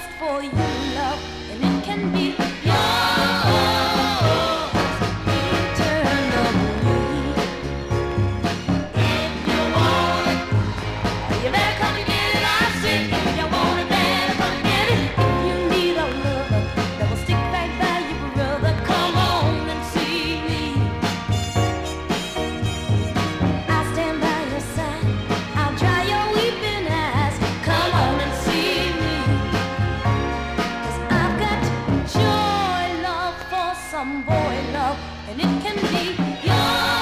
just for you, love, and it can be yours eternally. If you want it, you better come and get it. I say, if you want it, better come and get it. If you need a lover that will stick right by you, brother, come on and see me. I'll stand by your side. I'll dry your weeping eyes. Come on and see me. 'Cause I've got joy, love for some boy, love, and it can be yours.